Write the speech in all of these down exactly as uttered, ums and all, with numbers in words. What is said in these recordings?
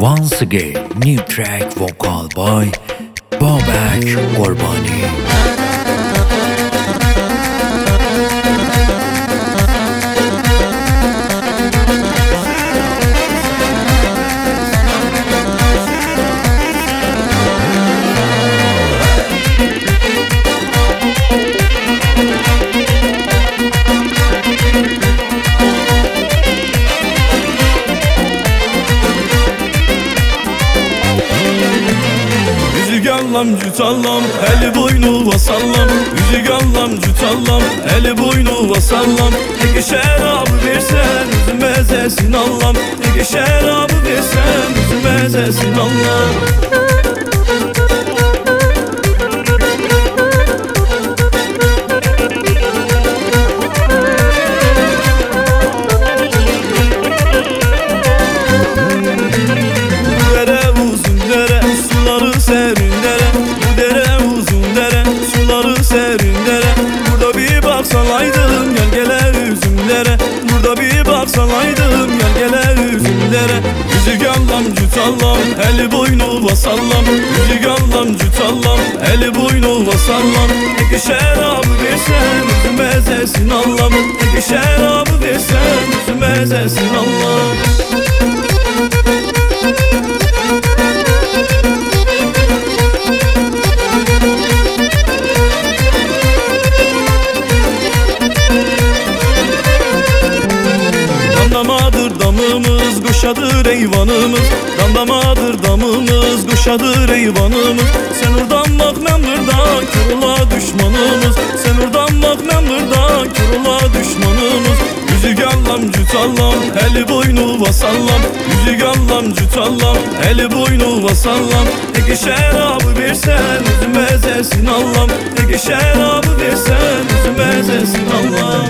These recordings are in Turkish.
Once again, new track vocal by Babak Qurbani. Yüzügallam cütallam, eli boynu vasallam. Yüzügallam cütallam, eli boynu vasallam. Ege şerabı versen, üzüme zesin allam. Ege şerabı versen, üzüme zesin allam. Burada bir baksalaydım gel gele üzümlere. Burada bir baksalaydım gel gele üzümlere. Yüzügallam cütallam, eli boynu vasallam. Yüzügallam cütallam, eli boynu vasallam. Ege şerabı versen, üzüme zesin allam. Ege şerabı versen, üzüme zesin allam. Dandamadır damımız, kuşadır eyvanımız. Dandamadır damımız, kuşadır eyvanımız. Sen oradan bak ben burada, kör ola düşmanımız. Sen oradan bak ben burada, kör ola düşmanımız. Yüzügallam cütallam, eli boynu vasallam. Yüzügallam cütallam, eli boynu vasallam. Ege şerabı versen, üzüme zesin allam. Ege şerabı versen, üzüme zesin allam.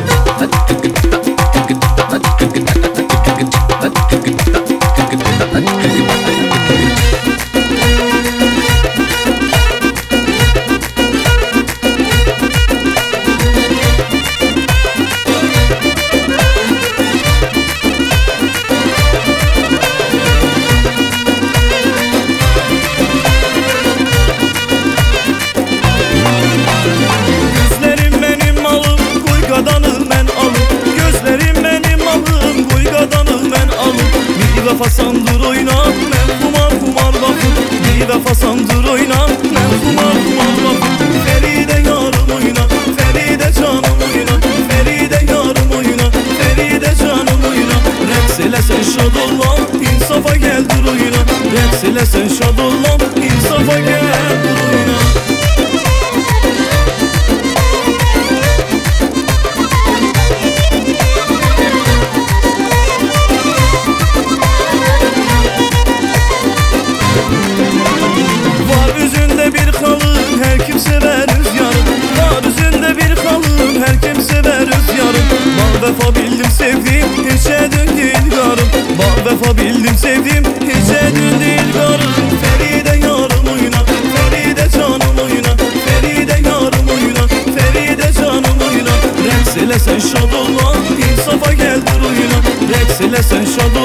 Fasandır oynan, ben kumar kumar bakın. Bir vefasandır oynan, ben kumar kumar bakın. Feride yarım oyna, Feride canım oyna. Feride yarım oyna, Feride canım oyna. Reks ile sen şad olan, insafa geldir oyna. Reks ile sen şad olan, insafa geldir oyna. Vefa bildim sevdim, hiçe döndü ilgarım. Bak vefa bildim sevdim, hiçe döndü ilgarım. Feride yarım oyna, Feride canım oyna. Feride yarım oyna, Feride canım oyna. Reks ile sen şad olan, insafa geldir oyna. Reks ile sen şad